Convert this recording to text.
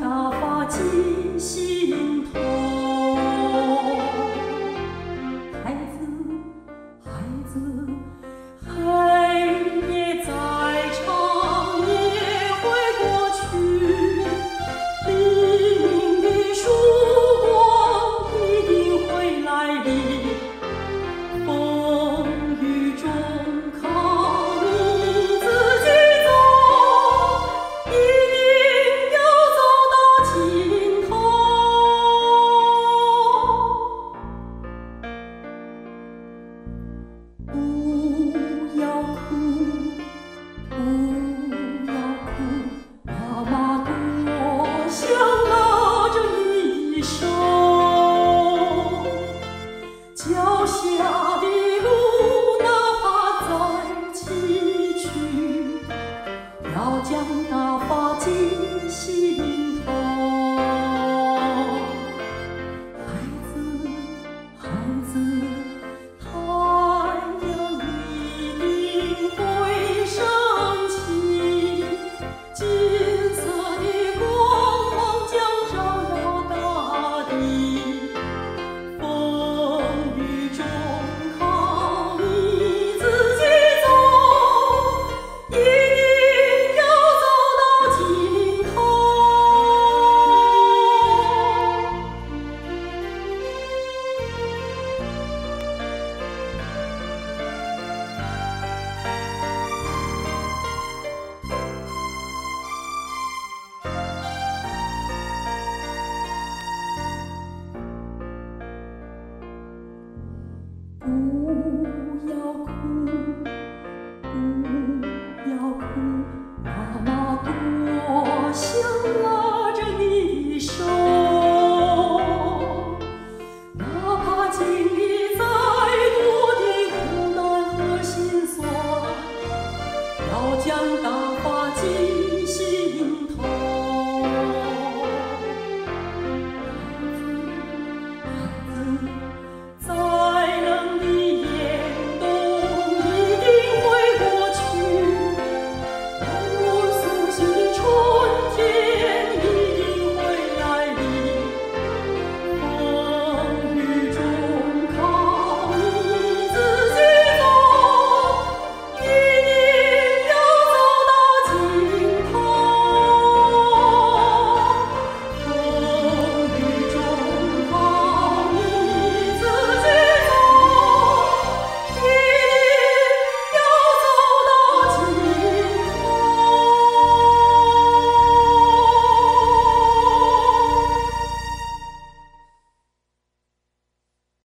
那发记心头。孩子，孩子，黑夜再长也会过去，黎明的曙光一定会来临。风雨中靠你自己走，一定要走到尽头。不要哭，不要哭，妈妈多想拉着你的手。脚下的路哪怕再崎岖，要将那发记心头。孩子，孩子，太阳一定会升起，金色的光芒将照耀大地。风雨中靠你自己走，一定要走到尽头。不